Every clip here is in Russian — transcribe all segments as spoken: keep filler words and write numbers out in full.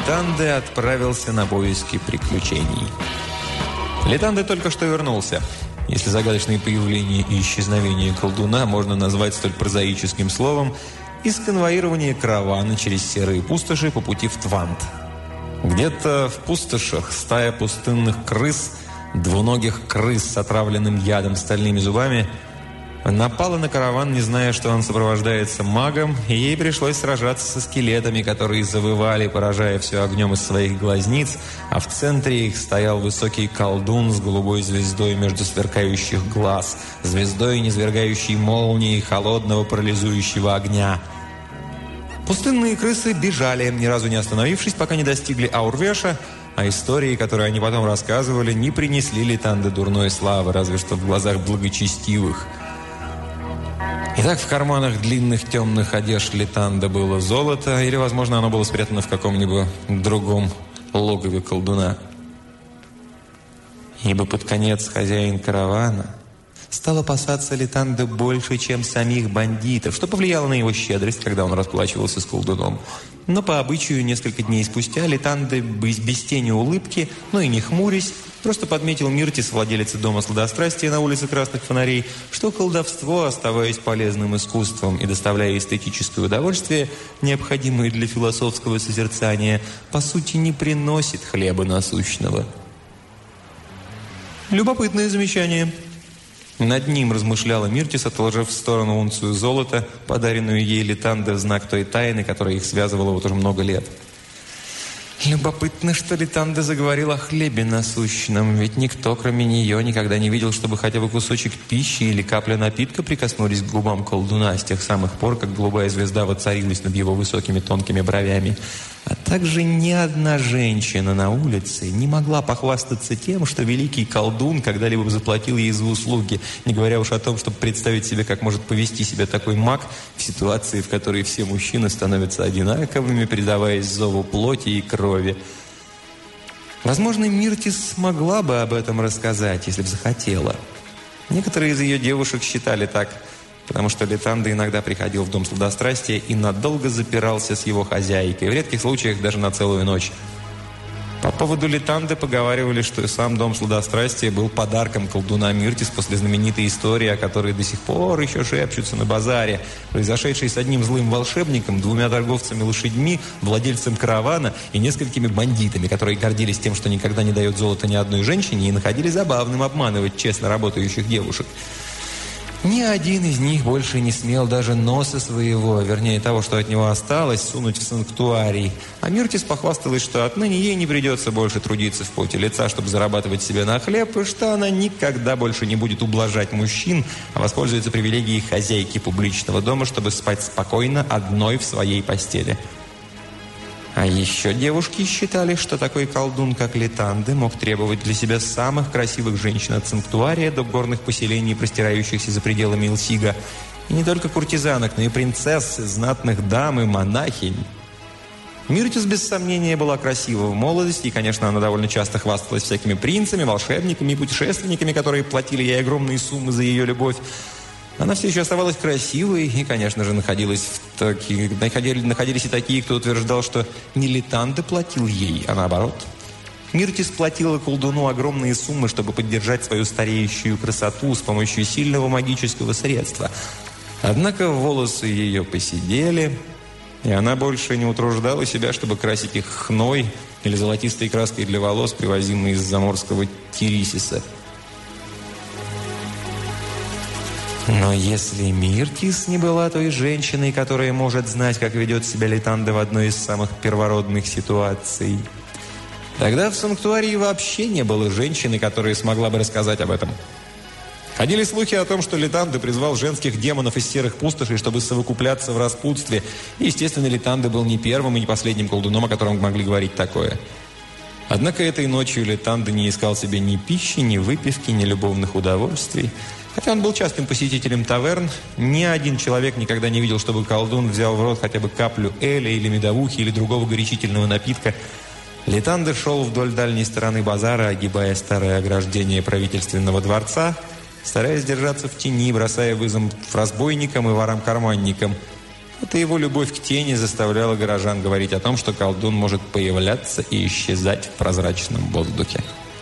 Летанде отправился на поиски приключений. Летанде только что вернулся. Если загадочное появление и исчезновение колдуна можно назвать столь прозаическим словом, из конвоирования каравана через серые пустоши по пути в Твант. Где-то в пустошах стая пустынных крыс, двуногих крыс с отравленным ядом стальными зубами, напала на караван, не зная, что он сопровождается магом, и ей пришлось сражаться со скелетами, которые завывали, поражая все огнем из своих глазниц, а в центре их стоял высокий колдун с голубой звездой между сверкающих глаз, звездой, низвергающей молнии холодного парализующего огня. Пустынные крысы бежали, ни разу не остановившись, пока не достигли Аурвеша, а истории, которые они потом рассказывали, не принесли Летанде дурной славы, разве что в глазах благочестивых. Итак, в карманах длинных темных одежд Летанде было золото, или, возможно, оно было спрятано в каком-нибудь другом логове колдуна. Ибо под конец хозяин каравана стал опасаться Летанде больше, чем самих бандитов, что повлияло на его щедрость, когда он расплачивался с колдуном. Но по обычаю несколько дней спустя Летанде без, без тени улыбки, но и не хмурясь, просто подметил Миртис, владелица дома сладострастия на улице Красных Фонарей, что колдовство, оставаясь полезным искусством и доставляя эстетическое удовольствие, необходимое для философского созерцания, по сути не приносит хлеба насущного. Любопытное замечание. Над ним размышляла Миртис, отложив в сторону унцию золота, подаренную ей Летанде в знак той тайны, которая их связывала вот уже много лет. Любопытно, что Летанде заговорил о хлебе насущном, ведь никто, кроме нее, никогда не видел, чтобы хотя бы кусочек пищи или капля напитка прикоснулись к губам колдуна с тех самых пор, как голубая звезда воцарилась над его высокими тонкими бровями. А также ни одна женщина на улице не могла похвастаться тем, что великий колдун когда-либо заплатил ей за услуги, не говоря уж о том, чтобы представить себе, как может повести себя такой маг в ситуации, в которой все мужчины становятся одинаковыми, предаваясь зову плоти и крови. Возможно, Миртис смогла бы об этом рассказать, если бы захотела. Некоторые из ее девушек считали так, потому что Летанде иногда приходил в дом сладострастия и надолго запирался с его хозяйкой, в редких случаях даже на целую ночь. По поводу Летанде поговаривали, что сам дом сладострастия был подарком колдуна Миртис после знаменитой истории, о которой до сих пор еще шепчутся на базаре, произошедшей с одним злым волшебником, двумя торговцами лошадьми, владельцем каравана и несколькими бандитами, которые гордились тем, что никогда не дают золота ни одной женщине, и находили забавным обманывать честно работающих девушек. Ни один из них больше не смел даже носа своего, вернее того, что от него осталось, сунуть в санктуарий. А Миртис похвасталась, что отныне ей не придется больше трудиться в поте лица, чтобы зарабатывать себе на хлеб, и что она никогда больше не будет ублажать мужчин, а воспользуется привилегией хозяйки публичного дома, чтобы спать спокойно одной в своей постели. А еще девушки считали, что такой колдун, как Летанде, мог требовать для себя самых красивых женщин от санктуария до горных поселений, простирающихся за пределами Илсига. И не только куртизанок, но и принцесс, знатных дам и монахинь. Миртис, без сомнения, была красива в молодости, и, конечно, она довольно часто хвасталась всякими принцами, волшебниками и путешественниками, которые платили ей огромные суммы за ее любовь. Она все еще оставалась красивой, и, конечно же, находилась в таки... находились и такие, кто утверждал, что не Летанде платил ей, а наоборот. Миртис платила колдуну огромные суммы, чтобы поддержать свою стареющую красоту с помощью сильного магического средства. Однако волосы ее поседели, и она больше не утруждала себя, чтобы красить их хной или золотистой краской для волос, привозимой из заморского Тирисиса. Но если Миртис не была той женщиной, которая может знать, как ведет себя Летанде в одной из самых первородных ситуаций, тогда в санктуарии вообще не было женщины, которая смогла бы рассказать об этом. Ходили слухи о том, что Летанде призвал женских демонов из серых пустошей, чтобы совокупляться в распутстве. И, естественно, Летанде был не первым и не последним колдуном, о котором могли говорить такое. Однако этой ночью Летанде не искал себе ни пищи, ни выпивки, ни любовных удовольствий. Хотя он был частым посетителем таверн, ни один человек никогда не видел, чтобы колдун взял в рот хотя бы каплю эля или медовухи или другого горячительного напитка. Летанде шел вдоль дальней стороны базара, огибая старое ограждение правительственного дворца, стараясь держаться в тени, бросая вызов разбойникам и ворам-карманникам. Эта его любовь к тени заставляла горожан говорить о том, что колдун может появляться и исчезать в прозрачном воздухе.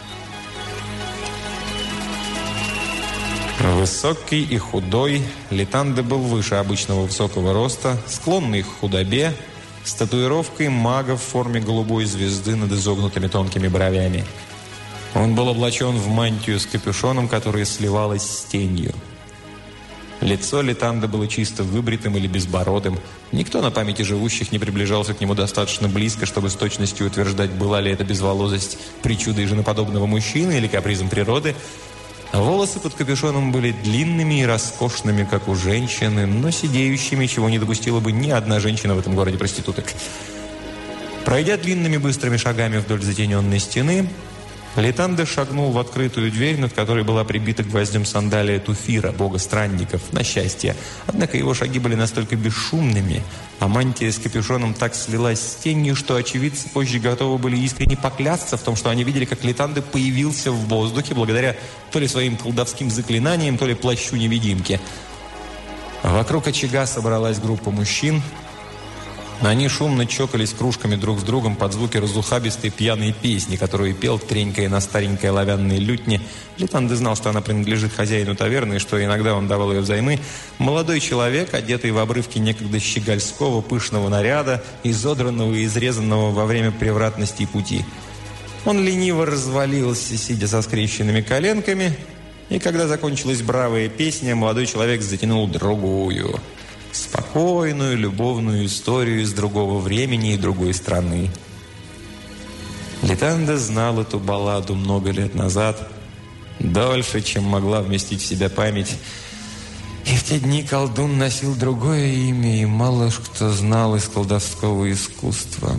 Высокий и худой, Литанде был выше обычного высокого роста, склонный к худобе, с татуировкой мага в форме голубой звезды над изогнутыми тонкими бровями. Он был облачен в мантию с капюшоном, которая сливалась с тенью. Лицо Литанде было чисто выбритым или безбородым. Никто на памяти живущих не приближался к нему достаточно близко, чтобы с точностью утверждать, была ли это безволосость причудой женоподобного мужчины или капризом природы. Волосы под капюшоном были длинными и роскошными, как у женщины, но сидеющими, чего не допустила бы ни одна женщина в этом городе проституток. Пройдя длинными быстрыми шагами вдоль затененной стены, Литанде шагнул в открытую дверь, над которой была прибита гвоздем сандалия Туфира, бога странников, на счастье. Однако его шаги были настолько бесшумными, а мантия с капюшоном так слилась с тенью, что очевидцы позже готовы были искренне поклясться в том, что они видели, как Литанде появился в воздухе благодаря то ли своим колдовским заклинаниям, то ли плащу-невидимки. Вокруг очага собралась группа мужчин. Они шумно чокались кружками друг с другом под звуки разухабистой пьяной песни, которую пел, тренькая на старенькой оловянной лютне. Литанде знал, что она принадлежит хозяину таверны, и что иногда он давал ее взаймы. Молодой человек, одетый в обрывки некогда щегольского пышного наряда, изодранного и изрезанного во время превратностей пути. Он лениво развалился, сидя со скрещенными коленками, и когда закончилась бравая песня, молодой человек затянул другую – спокойную, любовную историю из другого времени и другой страны. Литанде знал эту балладу много лет назад, дольше, чем могла вместить в себя память. И в те дни колдун носил другое имя, и мало кто знал из колдовского искусства.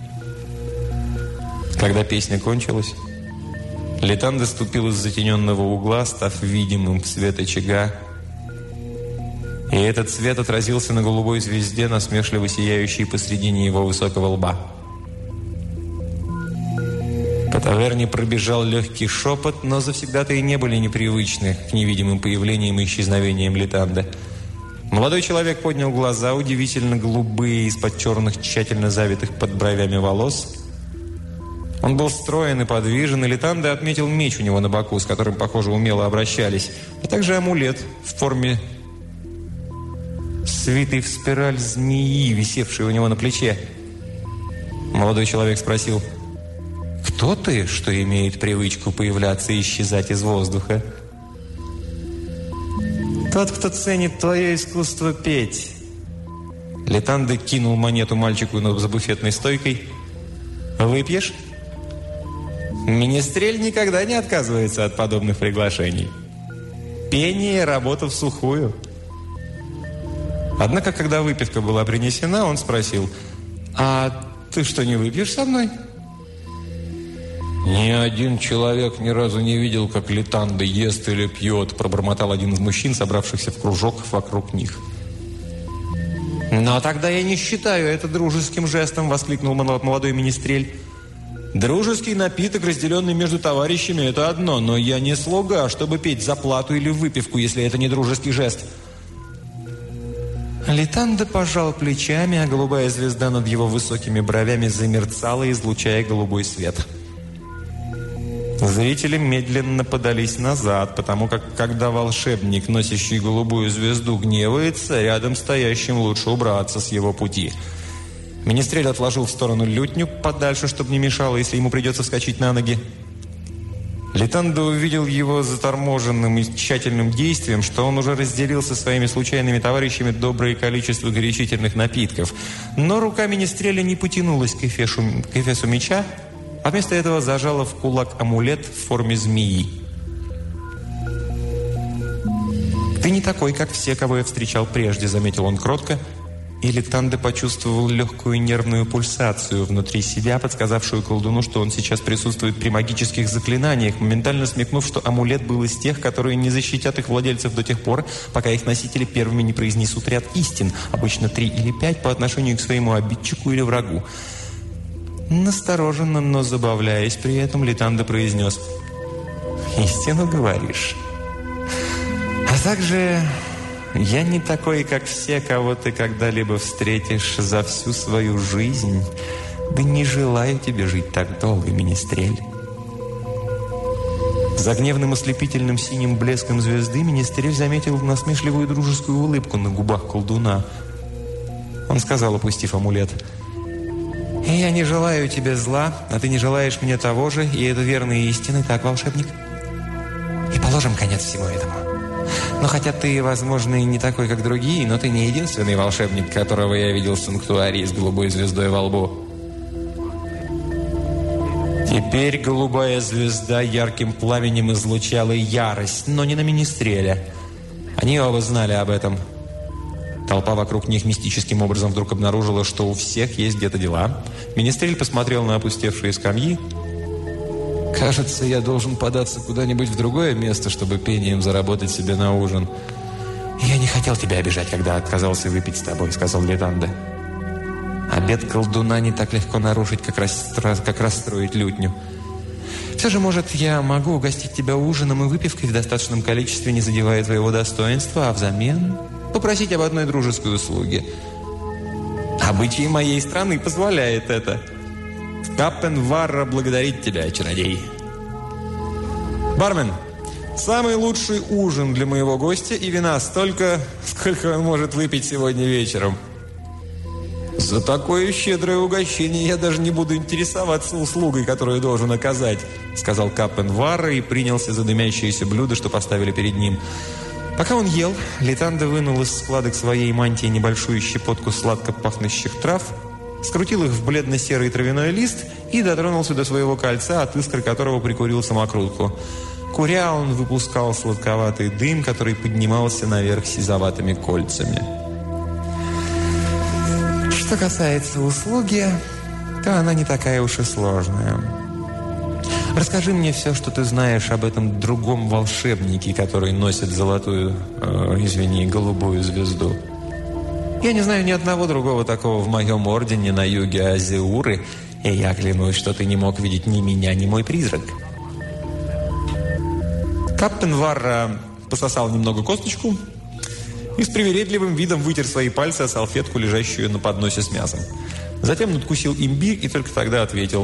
Когда песня кончилась, Литанде ступил из затененного угла, став видимым в свет очага. И этот свет отразился на голубой звезде, насмешливо сияющей посредине его высокого лба. По таверне пробежал легкий шепот, но завсегдатаи не были непривычны к невидимым появлениям и исчезновениям Литанде. Молодой человек поднял глаза, удивительно голубые, из-под черных, тщательно завитых под бровями волос. Он был строен и подвижен, и Литанде отметил меч у него на боку, с которым, похоже, умело обращались, а также амулет в форме свитый в спираль змеи, висевшей у него на плече. Молодой человек спросил: «Кто ты, что имеет привычку появляться и исчезать из воздуха?» «Тот, кто ценит твое искусство петь». Литанде кинул монету мальчику за буфетной стойкой. «Выпьешь?» Министрель никогда не отказывается от подобных приглашений. Пение – работа всухую. Однако, когда выпивка была принесена, он спросил: «А ты что, не выпьешь со мной?» «Ни один человек ни разу не видел, как Литанде ест или пьет», пробормотал один из мужчин, собравшихся в кружок вокруг них. «Но тогда я не считаю это дружеским жестом», воскликнул молодой министрель. «Дружеский напиток, разделенный между товарищами, это одно, но я не слуга, чтобы петь за плату или выпивку, если это не дружеский жест». Литанде пожал плечами, а голубая звезда над его высокими бровями замерцала, излучая голубой свет. Зрители медленно подались назад, потому как, когда волшебник, носящий голубую звезду, гневается, рядом стоящим лучше убраться с его пути. Министрель отложил в сторону лютню подальше, чтобы не мешало, если ему придется вскочить на ноги. Литанде увидел его заторможенным и тщательным действием, что он уже разделил со своими случайными товарищами доброе количество горячительных напитков. Но рука министреля не потянулась к эфесу, к эфесу меча, а вместо этого зажала в кулак амулет в форме змеи. «Ты не такой, как все, кого я встречал прежде», — заметил он кротко, и Литанде почувствовал легкую нервную пульсацию внутри себя, подсказавшую колдуну, что он сейчас присутствует при магических заклинаниях, моментально смекнув, что амулет был из тех, которые не защитят их владельцев до тех пор, пока их носители первыми не произнесут ряд истин, обычно три или пять, по отношению к своему обидчику или врагу. Настороженно, но забавляясь при этом, Литанде произнес: «Истину говоришь. А также Я не такой, как все, кого ты когда-либо встретишь за всю свою жизнь. Да не желаю тебе жить так долго, Министрель». За гневным ослепительным синим блеском звезды Министрель заметил насмешливую дружескую улыбку на губах колдуна. Он сказал, опустив амулет: «Я не желаю тебе зла, а ты не желаешь мне того же, и это верные истины, так, волшебник? И положим конец всему этому. Но хотя ты, возможно, и не такой, как другие, но ты не единственный волшебник, которого я видел в санктуарии с голубой звездой во лбу». Теперь голубая звезда ярким пламенем излучала ярость, но не на Министреля. Они оба знали об этом. Толпа вокруг них мистическим образом вдруг обнаружила, что у всех есть где-то дела. Министрель посмотрел на опустевшие скамьи. «Кажется, я должен податься куда-нибудь в другое место, чтобы пением заработать себе на ужин». «Я не хотел тебя обижать, когда отказался выпить с тобой», — сказал Летанде. «Обед колдуна не так легко нарушить, как, расстро... как расстроить лютню. Все же, может, я могу угостить тебя ужином и выпивкой в достаточном количестве, не задевая твоего достоинства, а взамен попросить об одной дружеской услуге. Обычаи моей страны позволяет это. Каппен-Варра благодарит тебя, чародей. Бармен, самый лучший ужин для моего гостя и вина столько, сколько он может выпить сегодня вечером». «За такое щедрое угощение я даже не буду интересоваться услугой, которую должен оказать», сказал Каппен-Варра и принялся за дымящееся блюдо, что поставили перед ним. Пока он ел, Летанде вынул из складок своей мантии небольшую щепотку сладко пахнущих трав, скрутил их в бледно-серый травяной лист и дотронулся до своего кольца, от искры которого прикурил самокрутку. Куря, он выпускал сладковатый дым, который поднимался наверх сизоватыми кольцами. Что касается услуги, то она не такая уж и сложная. Расскажи мне все, что ты знаешь об этом другом волшебнике, который носит золотую, э, извини, голубую звезду. Я не знаю ни одного другого такого в моем ордене на юге Азиуры, и я клянусь, что ты не мог видеть ни меня, ни мой призрак». Каппен-Варра пососал немного косточку и с привередливым видом вытер свои пальцы о салфетку, лежащую на подносе с мясом. Затем надкусил имбирь и только тогда ответил: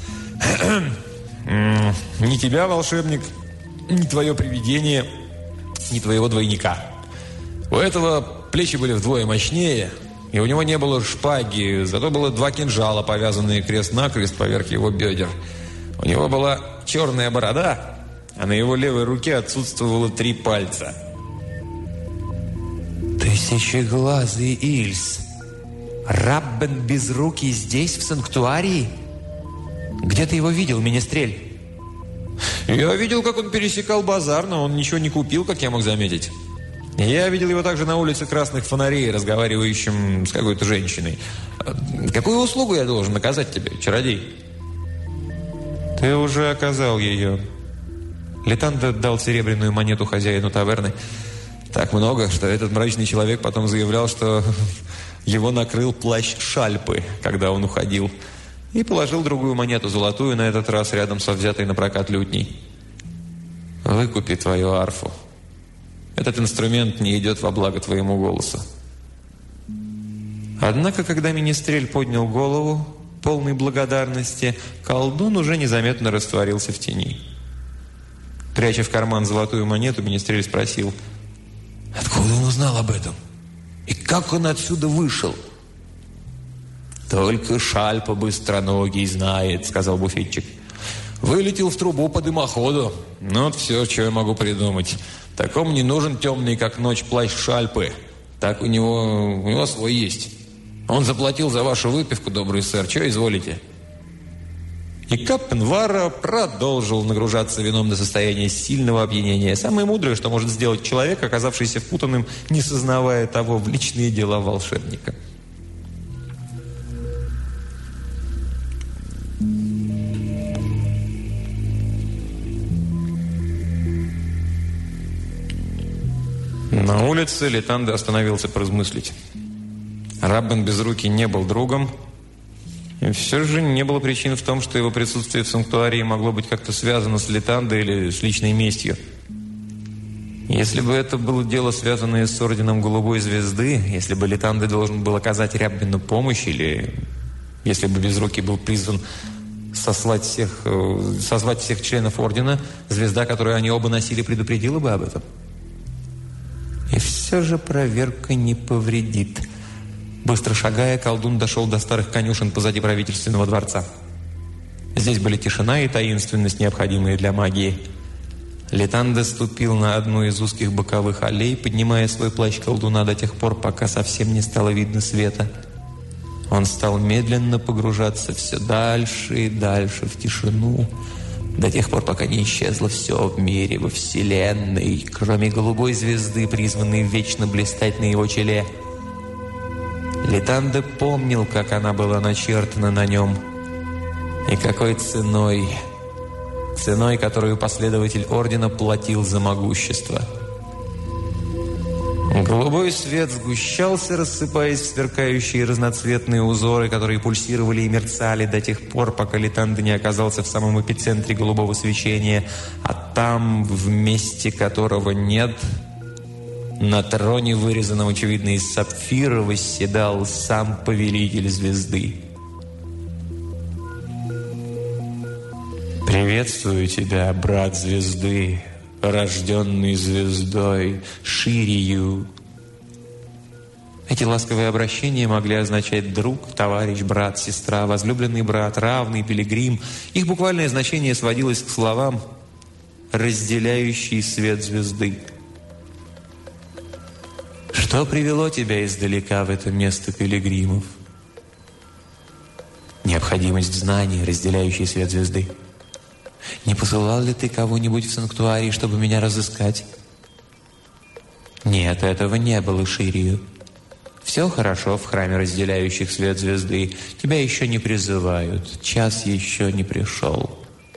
«Ни тебя, волшебник, ни твое привидение, ни твоего двойника. У этого плечи были вдвое мощнее, и у него не было шпаги, зато было два кинжала, повязанные крест-накрест поверх его бедер. У него была черная борода, а на его левой руке отсутствовало три пальца». «Тысячеглазый Ильс! Раббен Безрукий здесь, в санктуарии? Где ты его видел, Министрель?» «Я видел, как он пересекал базар, но он ничего не купил, как я мог заметить. Я видел его также на улице Красных Фонарей, разговаривающим с какой-то женщиной. Какую услугу я должен оказать тебе, чародей?» «Ты уже оказал ее». Летанде дал серебряную монету хозяину таверны. Так много, что этот мрачный человек потом заявлял, что его накрыл плащ шальпы, когда он уходил, и положил другую монету, золотую, на этот раз рядом со взятой на прокат лютней. «Выкупи твою арфу. Этот инструмент не идет во благо твоему голосу». Однако, когда Министрель поднял голову, полный благодарности, колдун уже незаметно растворился в тени. Пряча в карман золотую монету, Министрель спросил: «Откуда он узнал об этом? И как он отсюда вышел?» «Только Шальпа быстроногий знает», — сказал буфетчик. «Вылетел в трубу по дымоходу. Ну, вот все, что я могу придумать. Такому не нужен темный, как ночь, плащ Шальпы. Так у него, у него свой есть. Он заплатил за вашу выпивку, добрый сэр. Что изволите?» И Каппен-Варра продолжил нагружаться вином до состояния сильного опьянения. Самое мудрое, что может сделать человек, оказавшийся впутанным, не сознавая того, в личные дела волшебника. На улице Летанде остановился поразмыслить. Раббен Безрукий не был другом, и все же не было причин в том, что его присутствие в санктуарии могло быть как-то связано с Летанде или с личной местью. Если бы это было дело, связанное с орденом Голубой Звезды, если бы Литанде должен был оказать Ряббину помощь, или если бы Безрукий был призван сослать всех, созвать всех членов ордена, звезда, которую они оба носили, предупредила бы об этом. И все же проверка не повредит. Быстро шагая, колдун дошел до старых конюшен позади правительственного дворца. Здесь были тишина и таинственность, необходимые для магии. Литанде ступил на одну из узких боковых аллей, поднимая свой плащ колдуна до тех пор, пока совсем не стало видно света. Он стал медленно погружаться все дальше и дальше в тишину, до тех пор, пока не исчезло все в мире, во Вселенной, кроме голубой звезды, призванной вечно блистать на его челе. Литанде помнил, как она была начертана на нем, и какой ценой, ценой, которую последователь ордена платил за могущество. Голубой свет сгущался, рассыпаясь в сверкающие разноцветные узоры, которые пульсировали и мерцали до тех пор, пока Литанде не оказался в самом эпицентре голубого свечения, а там, в месте которого нет, на троне, вырезанном, очевидно, из сапфира, восседал сам повелитель звезды. «Приветствую тебя, брат звезды, рожденный звездой, Ширию». Эти ласковые обращения могли означать друг, товарищ, брат, сестра, возлюбленный брат, равный, пилигрим. Их буквальное значение сводилось к словам «разделяющий свет звезды». Что привело тебя издалека в это место пилигримов? Необходимость знаний, разделяющий свет звезды. Не посылал ли ты кого-нибудь в санктуарий, чтобы меня разыскать? Нет, этого не было, Ширию. Все хорошо в храме разделяющих свет звезды. Тебя еще не призывают. Час еще не пришел.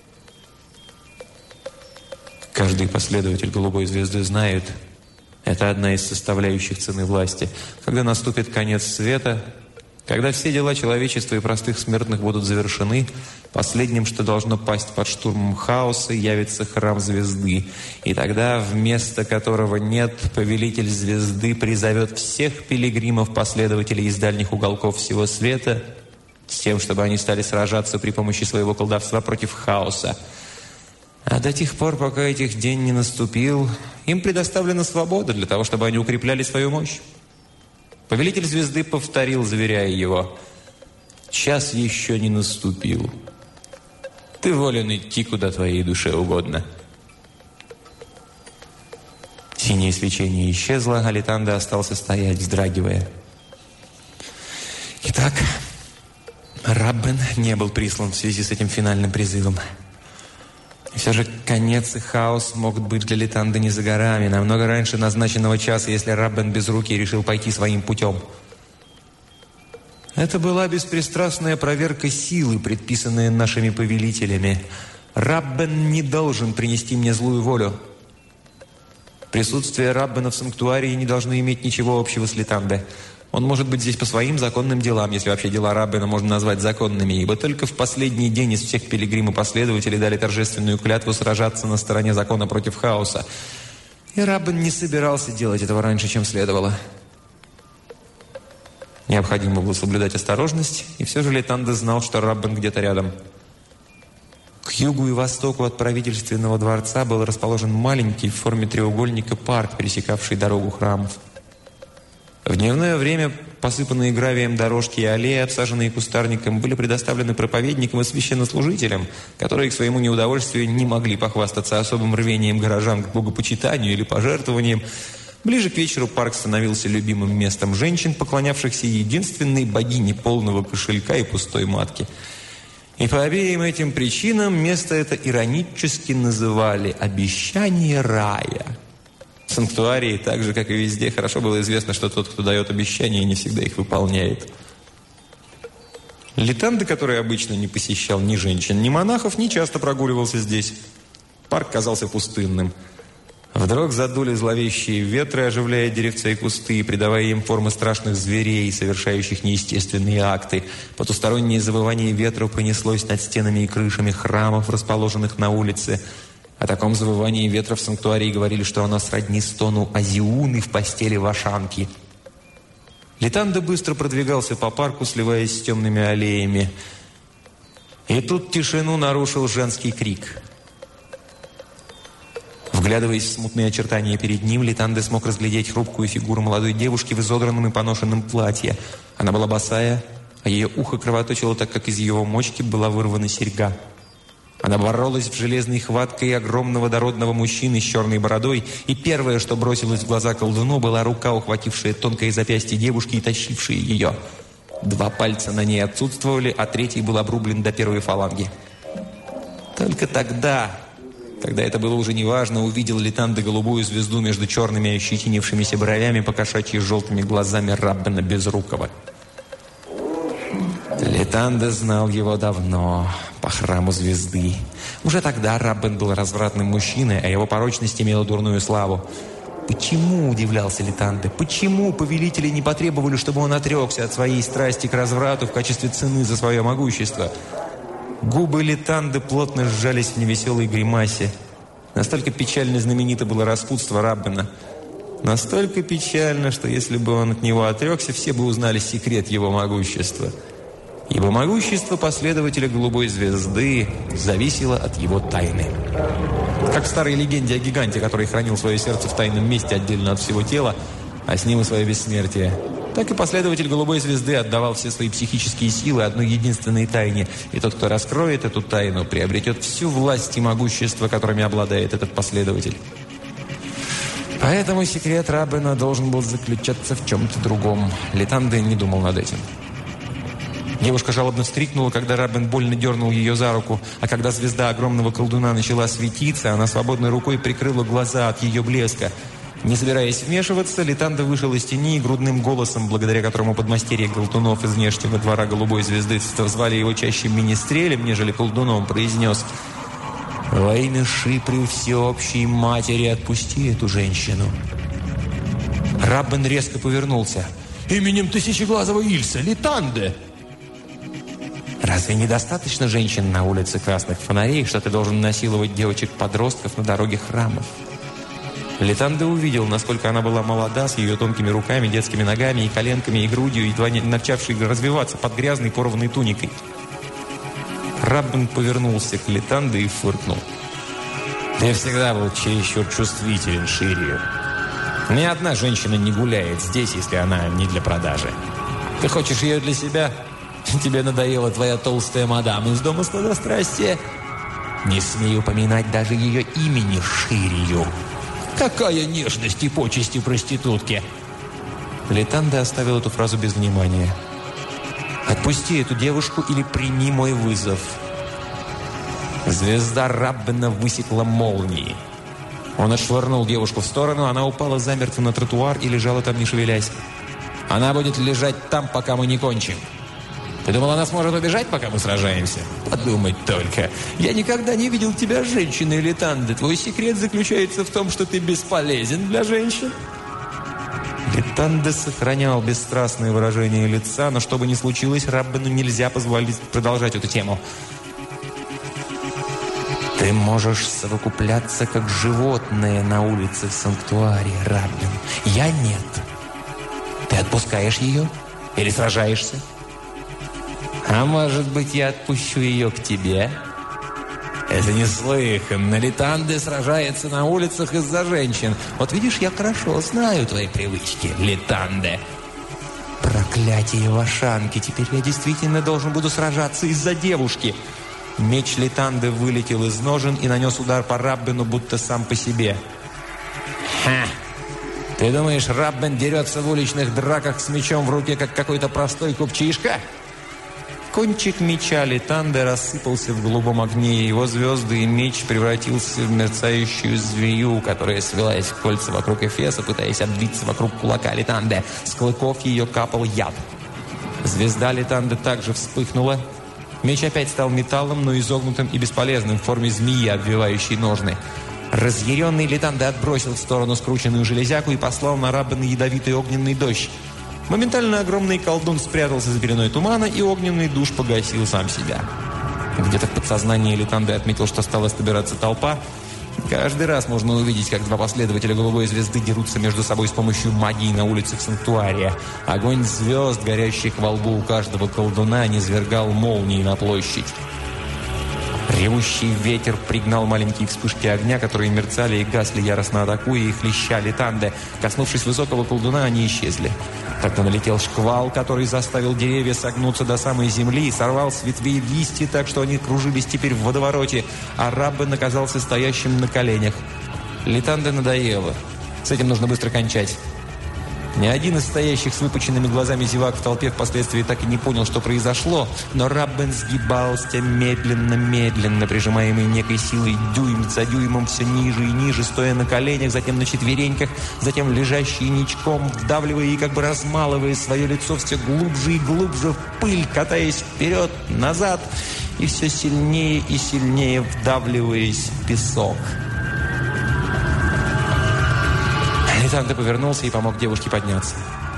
Каждый последователь голубой звезды знает, это одна из составляющих цены власти. Когда наступит конец света, когда все дела человечества и простых смертных будут завершены, последним, что должно пасть под штурмом хаоса, явится храм звезды. И тогда, вместо которого нет, повелитель звезды призовет всех пилигримов, последователей из дальних уголков всего света, с тем, чтобы они стали сражаться при помощи своего колдовства против хаоса. А до тех пор, пока этих день не наступил, им предоставлена свобода для того, чтобы они укрепляли свою мощь. Повелитель звезды повторил, заверяя его: «Час еще не наступил. Ты волен идти, куда твоей душе угодно». Синее свечение исчезло, а Литанде остался стоять, вздрагивая. Итак, Раббен не был прислан в связи с этим финальным призывом. И все же конец и хаос могут быть для Литанде не за горами, намного раньше назначенного часа, если Раббен Безрукий решил пойти своим путем. Это была беспристрастная проверка силы, предписанная нашими повелителями. Раббен не должен принести мне злую волю. Присутствие Раббена в санктуарии не должно иметь ничего общего с Литанде. Он может быть здесь по своим законным делам, если вообще дела Раббена можно назвать законными, ибо только в последний день из всех пилигрим и последователей дали торжественную клятву сражаться на стороне закона против хаоса. И Раббен не собирался делать этого раньше, чем следовало. Необходимо было соблюдать осторожность, и все же Литанде знал, что Раббен где-то рядом. К югу и востоку от правительственного дворца был расположен маленький в форме треугольника парк, пересекавший дорогу храмов. В дневное время посыпанные гравием дорожки и аллеи, обсаженные кустарником, были предоставлены проповедникам и священнослужителям, которые к своему неудовольствию не могли похвастаться особым рвением горожан к богопочитанию или пожертвованиям. Ближе к вечеру парк становился любимым местом женщин, поклонявшихся единственной богине полного кошелька и пустой матки. И по обеим этим причинам место это иронически называли «обещание рая». В санктуарии, так же, как и везде, хорошо было известно, что тот, кто дает обещания, не всегда их выполняет. Литанде, который обычно не посещал ни женщин, ни монахов, не часто прогуливался здесь. Парк казался пустынным. Вдруг задули зловещие ветры, оживляя деревца и кусты, и придавая им формы страшных зверей, совершающих неестественные акты. Потустороннее завывание ветра пронеслось над стенами и крышами храмов, расположенных на улице. О таком завывании ветра в санктуарии говорили, что оно сродни стону Азиуны в постели Вашанки. Литанда быстро продвигался по парку, сливаясь с темными аллеями. И тут тишину нарушил женский крик. Вглядываясь в смутные очертания перед ним, Литанда смог разглядеть хрупкую фигуру молодой девушки в изодранном и поношенном платье. Она была босая, а ее ухо кровоточило, так как из его мочки была вырвана серьга. Она боролась в железной хваткой огромного дородного мужчины с черной бородой, и первое, что бросилось в глаза колдуну, была рука, ухватившая тонкое запястье девушки и тащившая ее. Два пальца на ней отсутствовали, а третий был обрублен до первой фаланги. Только тогда, когда это было уже неважно, увидел Литанда голубую звезду между черными ощетинившимися бровями, покошачьи желтыми глазами Раббена Безрукова. Литанда знал его давно, по храму звезды. Уже тогда Раббен был развратным мужчиной, а его порочность имела дурную славу. Почему, удивлялся Литанда, почему повелители не потребовали, чтобы он отрекся от своей страсти к разврату в качестве цены за свое могущество? Губы Литанды плотно сжались в невеселой гримасе. Настолько печально знаменито было распутство Раббена. Настолько печально, что если бы он от него отрекся, все бы узнали секрет его могущества. Ибо могущество последователя голубой звезды зависело от его тайны. Как в старой легенде о гиганте, который хранил свое сердце в тайном месте отдельно от всего тела, а с ним и свое бессмертие, так и последователь голубой звезды отдавал все свои психические силы одной единственной тайне. И тот, кто раскроет эту тайну, приобретет всю власть и могущество, которыми обладает этот последователь. Поэтому секрет Раббена должен был заключаться в чем-то другом. Литанда не думал над этим. Девушка жалобно вскрикнула, когда Раббен больно дернул ее за руку, а когда звезда огромного колдуна начала светиться, она свободной рукой прикрыла глаза от ее блеска. Не собираясь вмешиваться, Литанда вышел из тени и грудным голосом, благодаря которому подмастерье колдунов из внешнего двора голубой звезды звали его чаще министрелем, нежели колдуном, произнес: «Во имя Шипры всеобщей матери отпусти эту женщину». Раббен резко повернулся. «Именем тысячеглазого Ильса, Литанде!» «Разве недостаточно женщин на улице красных фонарей, что ты должен насиловать девочек-подростков на дороге храмов?» Литанда увидел, насколько она была молода, с ее тонкими руками, детскими ногами и коленками, и грудью, едва не начавшей развиваться под грязной порванной туникой. Раббен повернулся к Литанде и фыркнул. «Ты всегда был чересчур чувствителен, Ширью. Ни одна женщина не гуляет здесь, если она не для продажи. Ты хочешь ее для себя? Тебе надоела твоя толстая мадам из дома сладострастия? Не смею упоминать даже ее имени, Ширью. Какая нежность и почести проститутки!» Литанда оставил эту фразу без внимания. «Отпусти эту девушку или прими мой вызов». Звезда Раббена высекла молнии. Он отшвырнул девушку в сторону, она упала замертво на тротуар и лежала там, не шевелясь. «Она будет лежать там, пока мы не кончим. Ты думал, она сможет убежать, пока мы сражаемся? Подумать только. Я никогда не видел тебя женщиной, Литанда. Твой секрет заключается в том, что ты бесполезен для женщин». Литанда сохранял бесстрастное выражение лица, но что бы ни случилось, Раббену нельзя позволить продолжать эту тему. «Ты можешь совокупляться, как животное на улице в санктуарии, Раббен. Я нет. Ты отпускаешь ее? Или сражаешься? А может быть, я отпущу ее к тебе?» «Это неслыханно. Литанда сражается на улицах из-за женщин. Вот видишь, я хорошо знаю твои привычки, Литанда». «Проклятие Вашанки! Теперь я действительно должен буду сражаться из-за девушки!» Меч Литанды вылетел из ножен и нанес удар по Раббену, будто сам по себе. «Ха! Ты думаешь, Раббен дерется в уличных драках с мечом в руке, как какой-то простой купчишка?» Кончик меча Литанды рассыпался в голубом огне, и его звезды и меч превратился в мерцающую змею, которая свелась в кольца вокруг Эфеса, пытаясь обвиться вокруг кулака Литанды. С клыков ее капал яд. Звезда Литанды также вспыхнула. Меч опять стал металлом, но изогнутым и бесполезным, в форме змеи, обвивающей ножны. Разъяренный Литанда отбросил в сторону скрученную железяку и послал на Раббена ядовитый огненный дождь. Моментально огромный колдун спрятался за пеленой тумана, и огненный душ погасил сам себя. Где-то в подсознании Литанды отметил, что стала собираться толпа, Каждый раз можно увидеть, как два последователя голубой звезды дерутся между собой с помощью магии на улицах Санктуария. Огонь звезд, горящих во лбу у каждого колдуна, низвергал молнии на площадь. Ревущий ветер пригнал маленькие вспышки огня, которые мерцали и гасли, яростно атакуя и хлеща Литанде. Коснувшись высокого колдуна, они исчезли. Тогда налетел шквал, который заставил деревья согнуться до самой земли и сорвал с ветвей листья так, что они кружились теперь в водовороте, а Раббен оказался стоящим на коленях. Литанде надоело. С этим нужно быстро кончать. Ни один из стоящих с выпученными глазами зевак в толпе впоследствии так и не понял, что произошло, но Раббен сгибался медленно-медленно, прижимаемый некой силой дюйм за дюймом все ниже и ниже, стоя на коленях, затем на четвереньках, затем лежащий ничком, вдавливая и как бы размалывая свое лицо все глубже и глубже в пыль, катаясь вперед, назад и все сильнее и сильнее вдавливаясь в песок. Литанде повернулся и помог девушке подняться.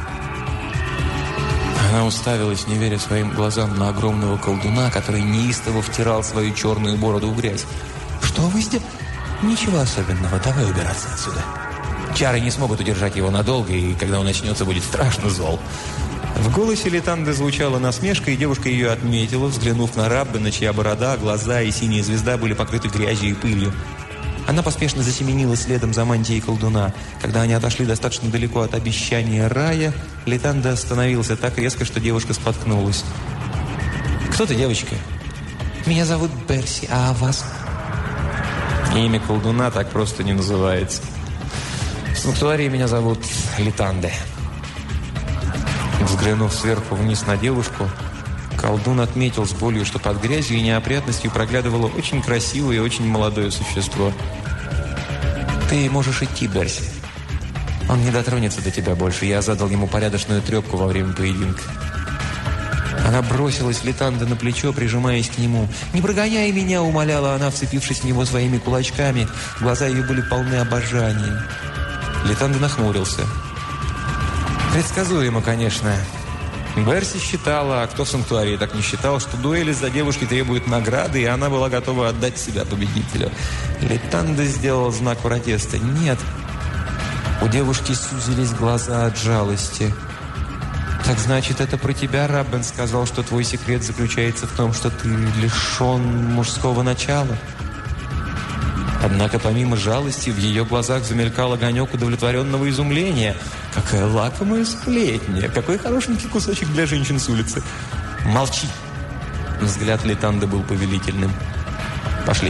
Она уставилась, не веря своим глазам, на огромного колдуна, который неистово втирал свою черную бороду в грязь. «Что вы сделали?» «Ничего особенного. Давай убираться отсюда. Чары не смогут удержать его надолго, и когда он начнется, будет страшно зол». В голосе Литанде звучала насмешка, и девушка ее отметила, взглянув на Раббена, чья борода, глаза и синяя звезда были покрыты грязью и пылью. Она поспешно засеменила следом за мантией колдуна. Когда они отошли достаточно далеко от обещания рая, Литанде остановился так резко, что девушка споткнулась. «Кто ты, девочка?» «Меня зовут Берси, а вас?» Имя колдуна так просто не называется. В санктуарии меня зовут Литанде. Взглянув сверху вниз на девушку, колдун отметил с болью, что под грязью и неопрятностью проглядывало очень красивое и очень молодое существо. «Ты можешь идти, Берси. Он не дотронется до тебя больше. Я задал ему порядочную трепку во время поединка». Она бросилась Литанде на плечо, прижимаясь к нему. «Не прогоняй меня!» — умоляла она, вцепившись в него своими кулачками. Глаза ее были полны обожания. Литанде нахмурился. Предсказуемо, конечно. Берси считала, а кто в санктуарии так не считал, что дуэли за девушки требуют награды, и она была готова отдать себя победителю. Литанде сделал знак протеста. «Нет». У девушки сузились глаза от жалости. «Так значит, это про тебя Раббен сказал, что твой секрет заключается в том, что ты лишен мужского начала?» Однако помимо жалости в ее глазах замелькал огонек удовлетворенного изумления. «Какая лакомая сплетня! Какой хорошенький кусочек для женщин с улицы!» «Молчи!» Взгляд Литанде был повелительным. «Пошли!»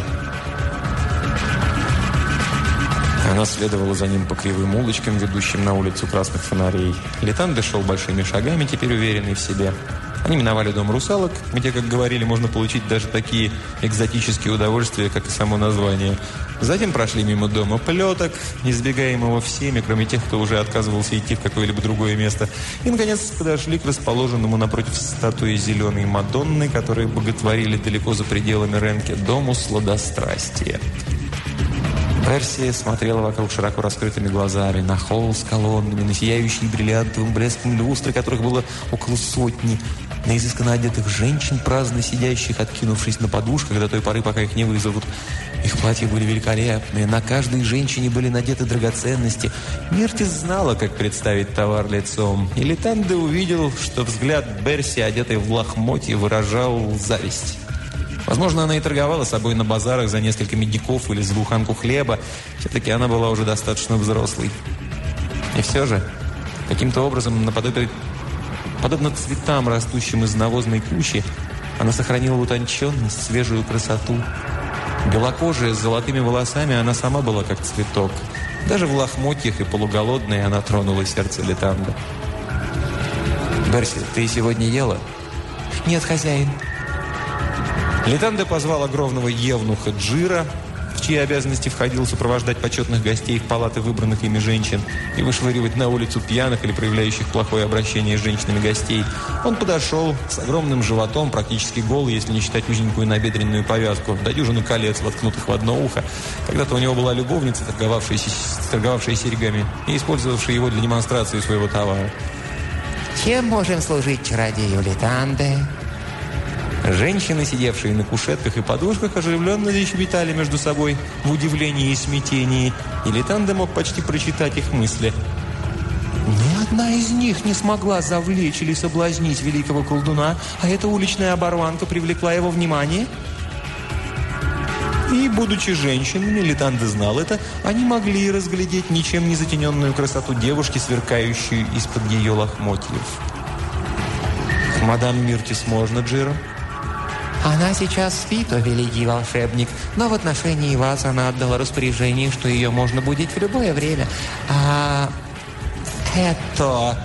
Она следовала за ним по кривым улочкам, ведущим на улицу красных фонарей. Литанде шел большими шагами, теперь уверенный в себе. Они миновали дом русалок, где, как говорили, можно получить даже такие экзотические удовольствия, как и само название. Затем прошли мимо дома плеток, избегаемого всеми, кроме тех, кто уже отказывался идти в какое-либо другое место. И, наконец, подошли к расположенному напротив статуи зеленой Мадонны, которые боготворили далеко за пределами Ренке, дому сладострастия. Берси смотрела вокруг широко раскрытыми глазами, на холл с колоннами, на сияющие бриллиантовым блеском люстры, которых было около сотни, на изысканно одетых женщин, праздно сидящих, откинувшись на подушках до той поры, пока их не вызовут. Их платья были великолепные, на каждой женщине были надеты драгоценности. Миртис знала, как представить товар лицом, и Литанде увидел, что взгляд Берси, одетой в лохмотье, выражал зависть. Возможно, она и торговала собой на базарах за несколько медиков или за буханку хлеба. Все-таки она была уже достаточно взрослой. И все же, каким-то образом, наподобие, подобно цветам, растущим из навозной кучи, она сохранила утонченность, свежую красоту. Белокожая, с золотыми волосами, она сама была как цветок. Даже в лохмотьях и полуголодной она тронула сердце Литанде. «Берси, ты сегодня ела?» «Нет, хозяин». Литанде позвала гровного евнуха Джира, в чьи обязанности входило сопровождать почетных гостей в палаты выбранных ими женщин и вышвыривать на улицу пьяных или проявляющих плохое обращение с женщинами гостей. Он подошел с огромным животом, практически голый, если не считать узенькую набедренную повязку, до дюжины колец, воткнутых в одно ухо. Когда-то у него была любовница, торговавшая, торговавшая серьгами и использовавшая его для демонстрации своего товара. «Чем можем служить чародею Литанде?» Женщины, сидевшие на кушетках и подушках, оживленно защебетали между собой в удивлении и смятении, и Летанде мог почти прочитать их мысли. Ни одна из них не смогла завлечь или соблазнить великого колдуна, а эта уличная оборванка привлекла его внимание. И, будучи женщинами, Летанде знал это, они могли разглядеть ничем не затененную красоту девушки, сверкающую из-под ее лохмотьев. «К мадам Миртис можно, Джиро?» Она сейчас спит, о великий волшебник, но в отношении вас она отдала распоряжение, что ее можно будить в любое время. А это...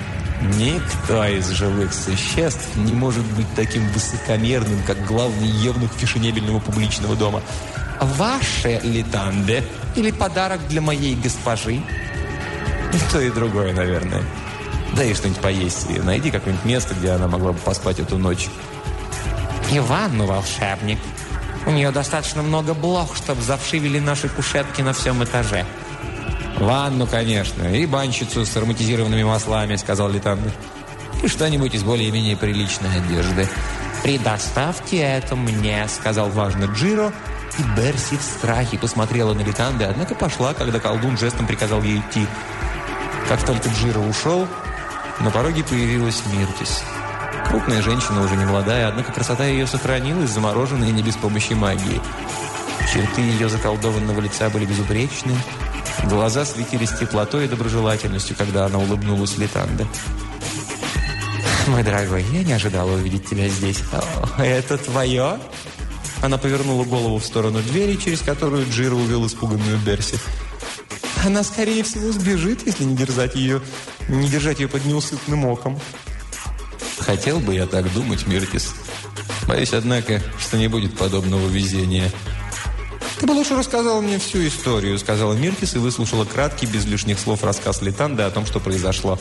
Никто из живых существ не может быть таким высокомерным, как главный евнух фешенебельного публичного дома. Ваше, Летанде, или подарок для моей госпожи? И то, и другое, наверное. Да и что-нибудь поесть. И найди какое-нибудь место, где она могла бы поспать эту ночь. И ванну, волшебник. У нее достаточно много блох, чтобы завшивели наши кушетки на всем этаже. «Ванну, конечно, и банщицу с ароматизированными маслами», — сказал Летанде. «И что-нибудь из более-менее приличной одежды». «Предоставьте это мне», — сказал важно Джиро, и Берси в страхе посмотрела на Летанде, однако пошла, когда колдун жестом приказал ей идти. Как только Джиро ушел, на пороге появилась Миртис. Крупная женщина, уже не молодая, однако красота ее сохранилась, замороженная не без помощи магии. Черты ее заколдованного лица были безупречны. Глаза светились теплотой и доброжелательностью, когда она улыбнулась Летанде. «Мой дорогой, я не ожидала увидеть тебя здесь». «О, это твое?» Она повернула голову в сторону двери, через которую Джиро увел испуганную Берси. «Она, скорее всего, сбежит, если не держать ее, не держать ее под неусыпным оком». «Хотел бы я так думать, Миртис. Боюсь, однако, что не будет подобного везения». «Ты бы лучше рассказал мне всю историю», — сказала Миртис и выслушала краткий, без лишних слов, рассказ Летанде о том, что произошло.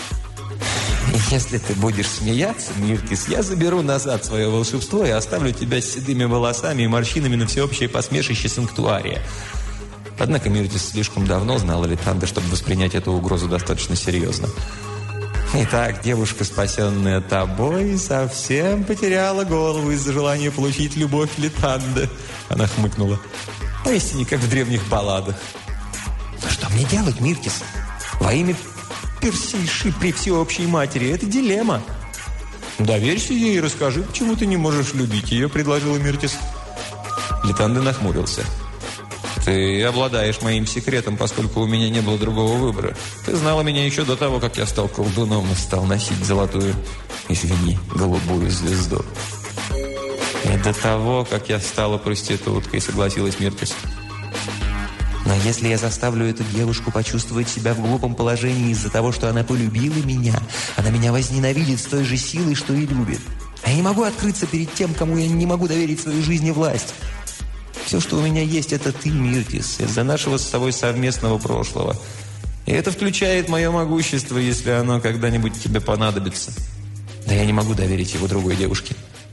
«Если ты будешь смеяться, Миртис, я заберу назад свое волшебство и оставлю тебя с седыми волосами и морщинами на всеобщее посмешище санктуария». Однако Миртис слишком давно знала Летанде, чтобы воспринять эту угрозу достаточно серьезно. «Итак, девушка, спасенная тобой, совсем потеряла голову из-за желания получить любовь Летанде». Она хмыкнула. «Поистине, как в древних балладах». «Но что мне делать, Миртис? Во имя Персейши при всеобщей матери. Это дилемма». «Доверься ей и расскажи, почему ты не можешь любить ее», — предложила Миртис. Летанде нахмурился. «Ты обладаешь моим секретом, поскольку у меня не было другого выбора. Ты знала меня еще до того, как я стал колдуном и стал носить золотую, извини, голубую звезду». «И до того, как я стала проституткой», — согласилась Миртис. «Но если я заставлю эту девушку почувствовать себя в глупом положении из-за того, что она полюбила меня, она меня возненавидит с той же силой, что и любит. А я не могу открыться перед тем, кому я не могу доверить свою жизнь и власть. Все, что у меня есть, это ты, Миртис, из-за нашего с тобой совместного прошлого. И это включает мое могущество, если оно когда-нибудь тебе понадобится. Да я не могу доверить его другой девушке».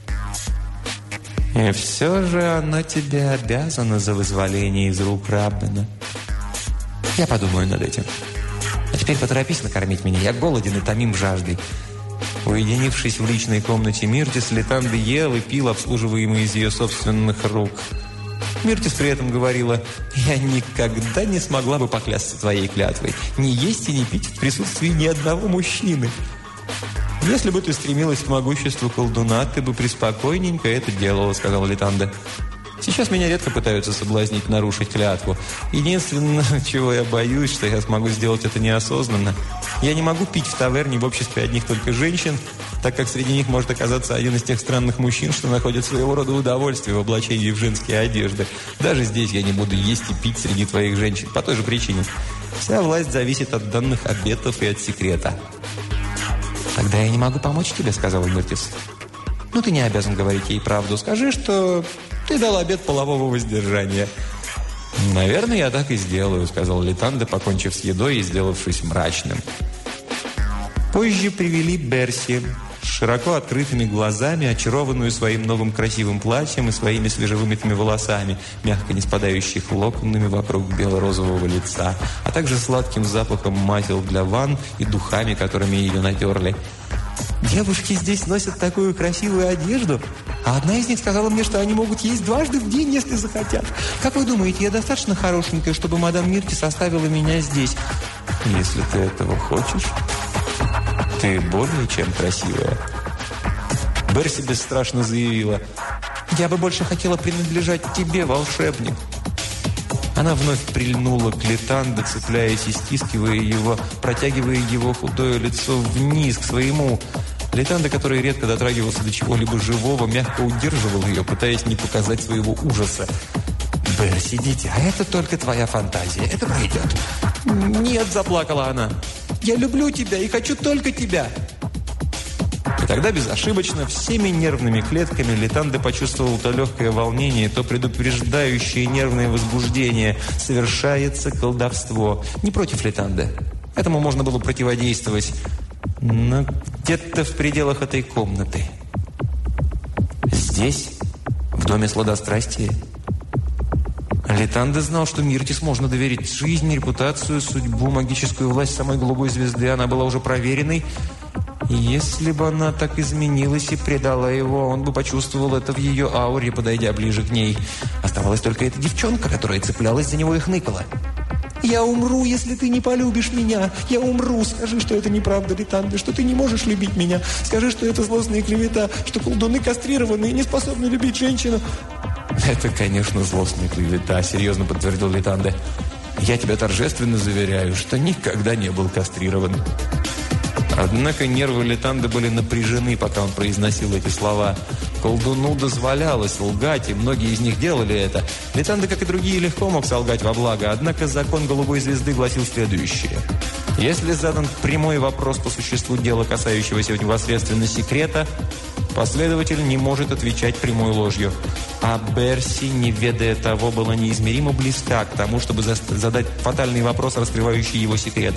«И все же она тебе обязана за вызволение из рук Раббена». «Я подумаю над этим. А теперь поторопись накормить меня. Я голоден и томим жаждой». Уединившись в личной комнате Миртис, Летанде ел и пил, обслуживаемый из ее собственных рук. Миртис при этом говорила: «Я никогда не смогла бы поклясться твоей клятвой. Не есть и не пить в присутствии ни одного мужчины. Если бы ты стремилась к могуществу колдуна, ты бы преспокойненько это делала», — сказала Летанде. «Сейчас меня редко пытаются соблазнить нарушить клятву. Единственное, чего я боюсь, что я смогу сделать это неосознанно. Я не могу пить в таверне в обществе одних только женщин, так как среди них может оказаться один из тех странных мужчин, что находят своего рода удовольствие в облачении в женские одежды. Даже здесь я не буду есть и пить среди твоих женщин, по той же причине. Вся власть зависит от данных обетов и от секрета». «Тогда я не могу помочь тебе», — сказала Миртис. «Ну, ты не обязан говорить ей правду. Скажи, что ты дал обет полового воздержания». «Наверное, я так и сделаю», — сказал Летанде, покончив с едой и сделавшись мрачным. Позже привели Берси с широко открытыми глазами, очарованную своим новым красивым платьем и своими свежевымытыми волосами, мягко не спадающих локонами вокруг бело-розового лица, а также сладким запахом масел для ванн и духами, которыми ее натерли. Девушки здесь носят такую красивую одежду, а одна из них сказала мне, что они могут есть дважды в день, если захотят. Как вы думаете, я достаточно хорошенькая, чтобы мадам Миртис оставила меня здесь? Если ты этого хочешь, ты более чем красивая. Берси бесстрашно заявила: «Я бы больше хотела принадлежать тебе, волшебник». Она вновь прильнула к Литанде, цепляясь и стискивая его, протягивая его худое лицо вниз, к своему. Литанда, который редко дотрагивался до чего-либо живого, мягко удерживал ее, пытаясь не показать своего ужаса. «Берси, дитя, это только твоя фантазия. Это пройдет». «Нет», — заплакала она. «Я люблю тебя и хочу только тебя». И тогда безошибочно, всеми нервными клетками Литанда почувствовал то легкое волнение, то предупреждающее нервное возбуждение. Совершается колдовство. Не против Литанды. Этому можно было противодействовать. Но где-то в пределах этой комнаты. Здесь, в доме сладострастия. Литанда знал, что Миртис можно доверить жизнь, репутацию, судьбу, магическую власть самой голубой звезды. Она была уже проверенной. И если бы она так изменилась и предала его, он бы почувствовал это в ее ауре, подойдя ближе к ней. Оставалась только эта девчонка, которая цеплялась за него и хныкала. «Я умру, если ты не полюбишь меня. Я умру. Скажи, что это неправда, Литанда, что ты не можешь любить меня. Скажи, что это злостная клевета, что колдуны кастрированы и не способны любить женщину». «Это, конечно, злостная клевета», — серьезно подтвердил Литанда. «Я тебя торжественно заверяю, что никогда не был кастрирован». Однако нервы Литанды были напряжены, пока он произносил эти слова. Колдуну дозволялось лгать, и многие из них делали это. Литанда, как и другие, легко мог солгать во благо, однако закон голубой звезды гласил следующее. Если задан прямой вопрос по существу дела, касающегося непосредственно секрета, последователь не может отвечать прямой ложью. А Берси, не ведая того, была неизмеримо близка к тому, чтобы задать фатальный вопрос, раскрывающий его секрет.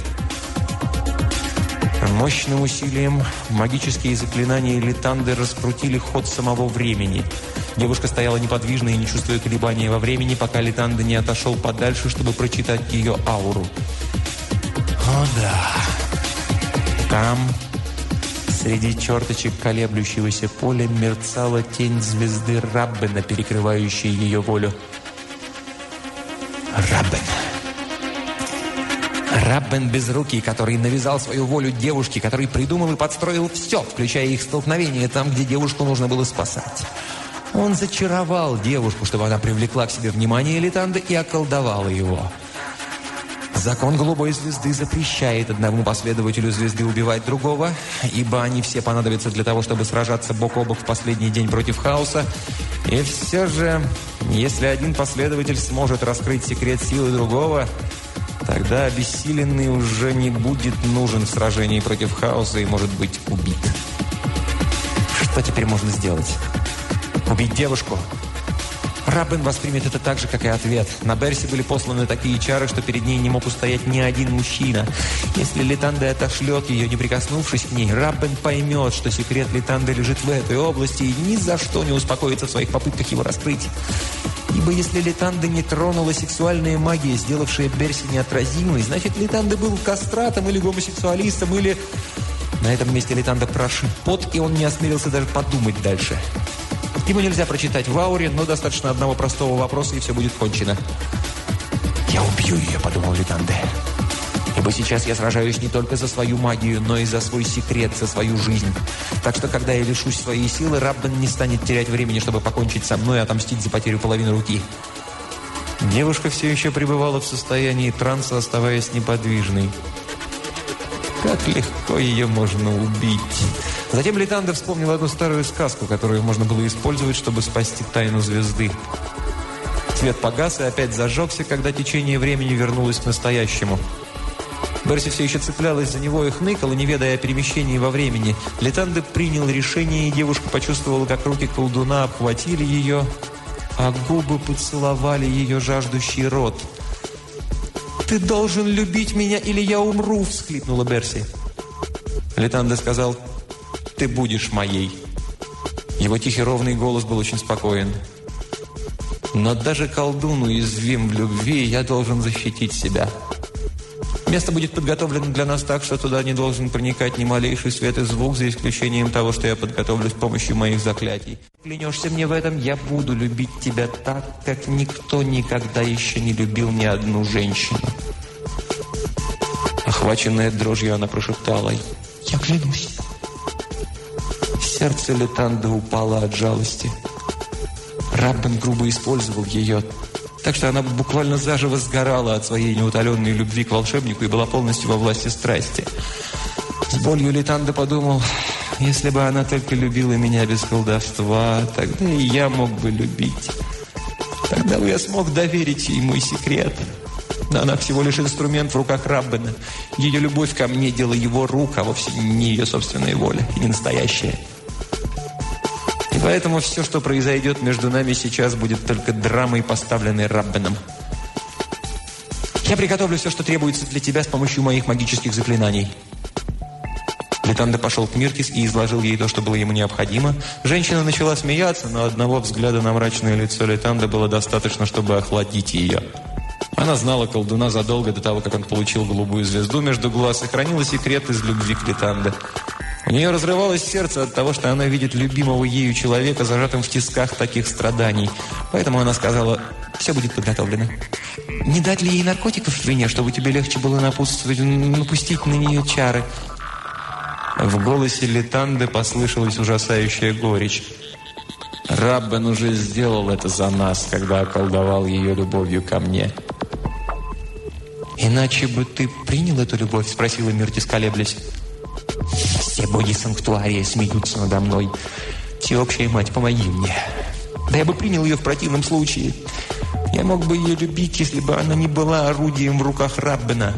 Мощным усилием магические заклинания Литанды раскрутили ход самого времени. Девушка стояла неподвижно и не чувствуя колебания во времени, пока Литанда не отошел подальше, чтобы прочитать ее ауру. О да! Там, среди черточек колеблющегося поля, мерцала тень звезды Раббена, перекрывающая ее волю. Раббен! Раббен Безрукий, который навязал свою волю девушке, который придумал и подстроил все, включая их столкновение там, где девушку нужно было спасать. Он зачаровал девушку, чтобы она привлекла к себе внимание Литанды и околдовала его. Закон голубой звезды запрещает одному последователю звезды убивать другого, ибо они все понадобятся для того, чтобы сражаться бок о бок в последний день против хаоса. И все же, если один последователь сможет раскрыть секрет силы другого, тогда обессиленный уже не будет нужен в сражении против хаоса и может быть убит. Что теперь можно сделать? Убить девушку? Раббен воспримет это так же, как и ответ. На Берси были посланы такие чары, что перед ней не мог устоять ни один мужчина. Если Литанда отошлет ее, не прикоснувшись к ней, Раббен поймет, что секрет Литанды лежит в этой области и ни за что не успокоится в своих попытках его раскрыть. Ибо если Литанда не тронула сексуальная магия, сделавшая Берси неотразимой, значит, Литанда был кастратом или гомосексуалистом, или... На этом месте Литанда прошиб пот, и он не осмелился даже подумать дальше. Ему нельзя прочитать в ауре, но достаточно одного простого вопроса, и все будет кончено. «Я убью ее», — подумал Литанда. «Ибо сейчас я сражаюсь не только за свою магию, но и за свой секрет, за свою жизнь. Так что, когда я лишусь своей силы, Раббен не станет терять времени, чтобы покончить со мной и отомстить за потерю половины руки». Девушка все еще пребывала в состоянии транса, оставаясь неподвижной. Как легко ее можно убить. Затем Литанда вспомнила одну старую сказку, которую можно было использовать, чтобы спасти тайну звезды. Свет погас и опять зажегся, когда течение времени вернулось к настоящему. Берси все еще цеплялась за него и хныкала, не ведая о перемещении во времени. Литанда принял решение, и девушка почувствовала, как руки колдуна обхватили ее, а губы поцеловали ее жаждущий рот. «Ты должен любить меня, или я умру!» – всхлипнула Берси. Литанда сказал: «Ты будешь моей». Его тихий ровный голос был очень спокоен. «Но даже колдун уязвим в любви, я должен защитить себя. Место будет подготовлено для нас так, что туда не должен проникать ни малейший свет и звук, за исключением того, что я подготовлю с помощью моих заклятий. Клянешься мне в этом, я буду любить тебя так, как никто никогда еще не любил ни одну женщину. Охваченная дрожью, она прошептала: «Я клянусь». Сердце Летанды упало от жалости. Раббен грубо использовал ее, так что она буквально заживо сгорала от своей неутоленной любви к волшебнику и была полностью во власти страсти. С болью Летанда подумал: если бы она только любила меня без колдовства, тогда и я мог бы любить. Тогда бы я смог доверить ей мой секрет. Но она всего лишь инструмент в руках Раббена. Ее любовь ко мне – дело его рук, а вовсе не ее собственная воля, и не настоящая. И поэтому все, что произойдет между нами сейчас, будет только драмой, поставленной Раббеном. Я приготовлю все, что требуется для тебя с помощью моих магических заклинаний. Летанда пошел к Миртис и изложил ей то, что было ему необходимо. Женщина начала смеяться, но одного взгляда на мрачное лицо Летанда было достаточно, чтобы охладить ее. Она знала колдуна задолго до того, как он получил голубую звезду между глаз, и хранила секрет из любви к Летанде. У нее разрывалось сердце от того, что она видит любимого ею человека зажатым в тисках таких страданий. Поэтому она сказала: «Все будет подготовлено». «Не дать ли ей наркотиков в вине, чтобы тебе легче было напутствовать, напустить на нее чары?» В голосе Летанды послышалась ужасающая горечь. «Раббен уже сделал это за нас, когда околдовал ее любовью ко мне». «Иначе бы ты принял эту любовь?» – спросила Миртис, колеблясь. «Все боги санктуария смеются надо мной. Всеобщая мать, помоги мне. Да я бы принял ее в противном случае. Я мог бы ее любить, если бы она не была орудием в руках Раббена».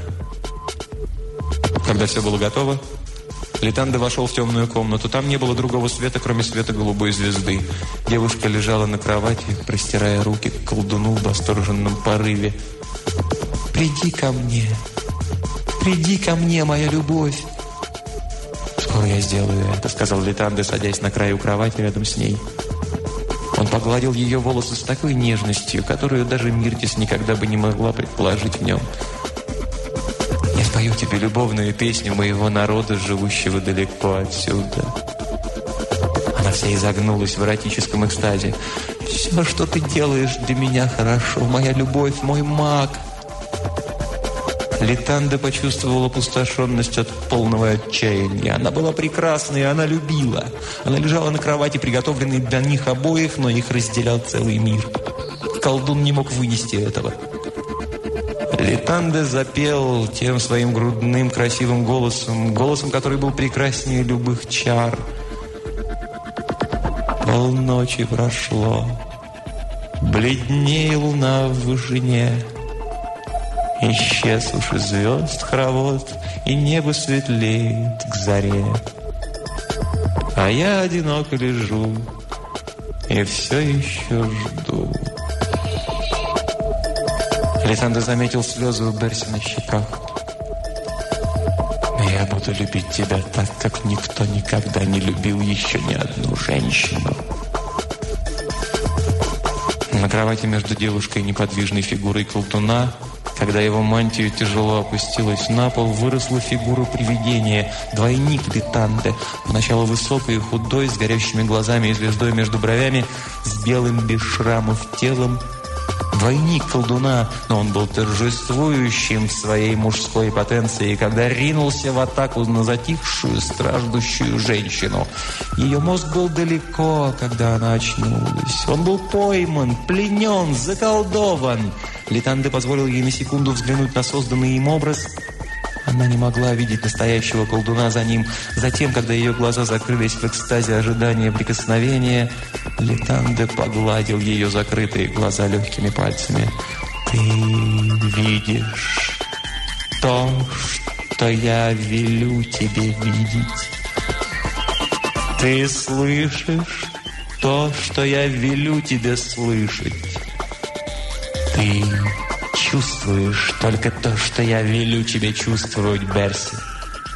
Когда все было готово, Летанда вошел в темную комнату. Там не было другого света, кроме света голубой звезды. Девушка лежала на кровати, простирая руки к колдуну в восторженном порыве. «Приди ко мне! Приди ко мне, моя любовь!» «Скоро я сделаю это», — сказал Летанда, садясь на краю кровати рядом с ней. Он погладил ее волосы с такой нежностью, которую даже Миртис никогда бы не могла предположить в нем. «Я спою тебе любовную песню моего народа, живущего далеко отсюда». Она вся изогнулась в эротическом экстазе. «Все, что ты делаешь для меня, хорошо, моя любовь, мой маг». Летанда почувствовала опустошенность от полного отчаяния. Она была прекрасна, и она любила. Она лежала на кровати, приготовленной для них обоих, но их разделял целый мир. Колдун не мог вынести этого. Летанда запел тем своим грудным красивым голосом, голосом, который был прекраснее любых чар. Полночи прошло, бледнее луна в вышине. Исчез уж и звезд хоровод, и небо светлеет к заре. А я одиноко лежу и все еще жду. Летанда заметил слезы у Берси на щеках. «Я буду любить тебя так, как никто никогда не любил еще ни одну женщину». На кровати между девушкой и неподвижной фигурой колдуна, когда его мантия тяжело опустилась на пол, выросла фигура привидения, двойник Летанды, поначалу высокой и худой, с горящими глазами и звездой между бровями, с белым без шрамов телом. Двойник колдуна, но он был торжествующим в своей мужской потенции, когда ринулся в атаку на затихшую, страждущую женщину. Ее мозг был далеко, когда она очнулась. Он был пойман, пленен, заколдован. Летанда позволил ей на секунду взглянуть на созданный им образ. Она не могла видеть настоящего колдуна за ним. Затем, когда ее глаза закрылись в экстазе ожидания прикосновения, Летанда погладил ее закрытые глаза легкими пальцами. «Ты видишь то, что я велю тебе видеть. Ты слышишь то, что я велю тебе слышать. Ты чувствуешь только то, что я велю тебе чувствовать, Берси».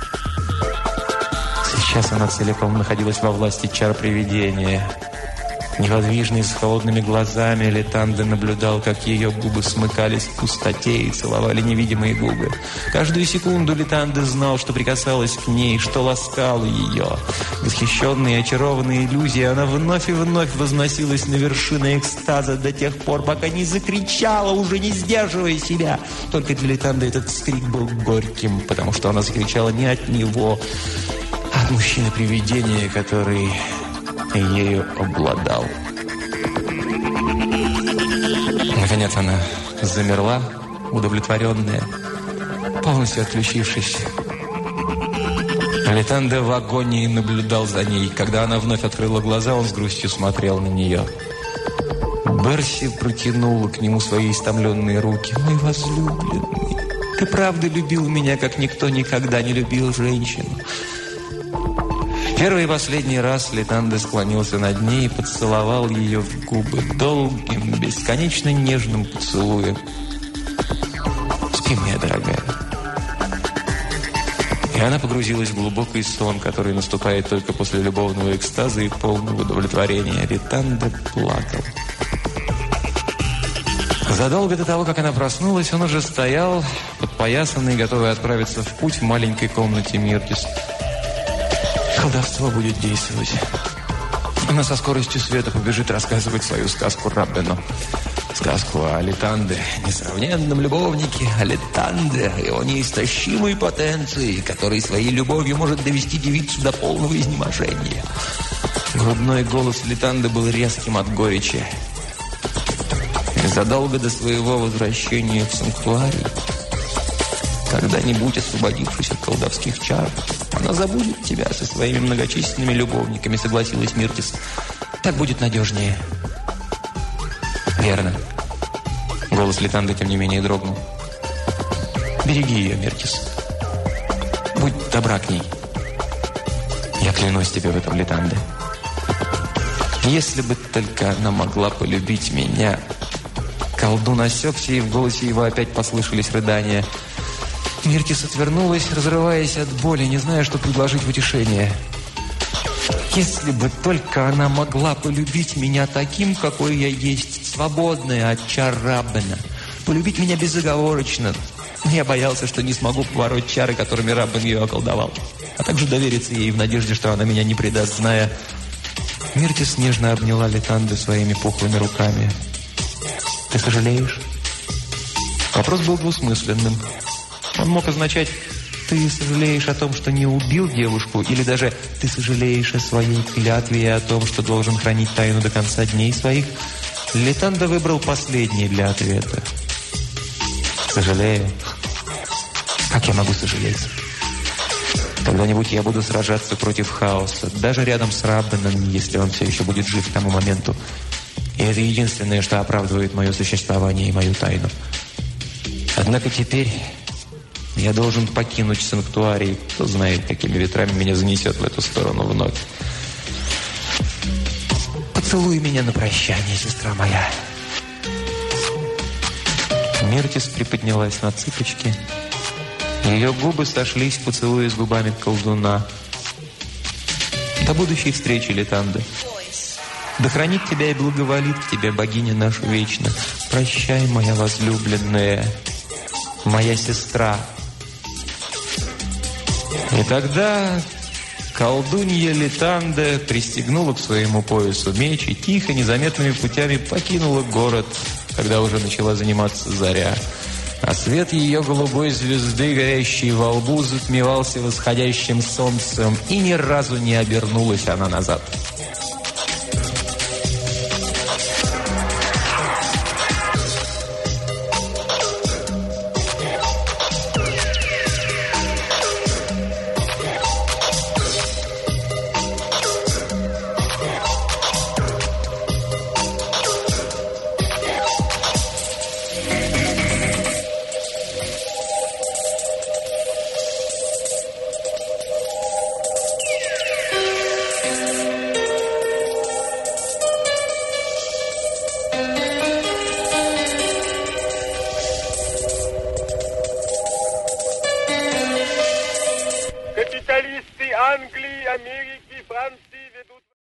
Сейчас она целиком находилась во власти чар привидения. Неподвижный, с холодными глазами, Летанде наблюдал, как ее губы смыкались в пустоте и целовали невидимые губы. Каждую секунду Летанде знал, что прикасалась к ней, что ласкало ее. Восхищенная и очарованная иллюзией, она вновь и вновь возносилась на вершины экстаза до тех пор, пока не закричала, уже не сдерживая себя. Только для Летанде этот скрик был горьким, потому что она закричала не от него, а от мужчины-привидения, который ею обладал. Наконец она замерла, удовлетворенная, полностью отключившись. Летанде в агонии наблюдал за ней. Когда она вновь открыла глаза, он с грустью смотрел на нее. Берси протянула к нему свои истомленные руки. «Мой возлюбленный, ты правда любил меня, как никто никогда не любил женщину». Первый и последний раз Летанде склонился над ней и поцеловал ее в губы долгим, бесконечно нежным поцелуем. «Спи, моя дорогая». И она погрузилась в глубокий сон, который наступает только после любовного экстаза и полного удовлетворения. Летанде плакал. Задолго до того, как она проснулась, он уже стоял, подпоясанный, готовый отправиться в путь в маленькой комнате Миртис. Колдовство будет действовать. Она со скоростью света побежит рассказывать свою сказку Раббену. Сказку о Летанде, несравненном любовнике, о Летанде, его неистощимой потенции, который своей любовью может довести девицу до полного изнеможения. Грудной голос Летанде был резким от горечи. И задолго до своего возвращения в санктуарий, когда-нибудь освободившись от колдовских чар, она забудет тебя со своими многочисленными любовниками, согласилась Миртис. Так будет надежнее. Верно. Голос Летанде, тем не менее, дрогнул. Береги ее, Миртис. Будь добра к ней. Я клянусь тебе в этом, Летанде. Если бы только она могла полюбить меня. Колдун осекся, и в голосе его опять послышались рыдания. Миртис отвернулась, разрываясь от боли, не зная, что предложить в утешение. «Если бы только она могла полюбить меня таким, какой я есть, свободная от чар Раббена, полюбить меня безоговорочно. Я боялся, что не смогу побороть чары, которыми Раббен ее околдовал, а также довериться ей в надежде, что она меня не предаст, зная...» Миртис нежно обняла Летанде своими пухлыми руками. «Ты сожалеешь?» Вопрос был двусмысленным. Он мог означать: «Ты сожалеешь о том, что не убил девушку», или даже «Ты сожалеешь о своей клятве и о том, что должен хранить тайну до конца дней своих». Летанде выбрал последнее для ответа. «Сожалею? Как я могу сожалеть? Когда-нибудь я буду сражаться против хаоса, даже рядом с Раббеном, если он все еще будет жив к тому моменту. И это единственное, что оправдывает мое существование и мою тайну. Однако теперь... я должен покинуть санктуарий. Кто знает, какими ветрами меня занесет в эту сторону вновь. Поцелуй меня на прощание, сестра моя». Миртис приподнялась на цыпочки. Ее губы сошлись в поцелуе с губами колдуна. «До будущей встречи, Летанде. Да хранит тебя и благоволит к тебе богиня наша вечно. Прощай, моя возлюбленная, моя сестра». И тогда колдунья Летанде пристегнула к своему поясу меч и тихо, незаметными путями покинула город, когда уже начала заниматься заря. А свет ее голубой звезды, горящей во лбу, затмевался восходящим солнцем, и ни разу не обернулась она назад. Англии, Америки, Франции.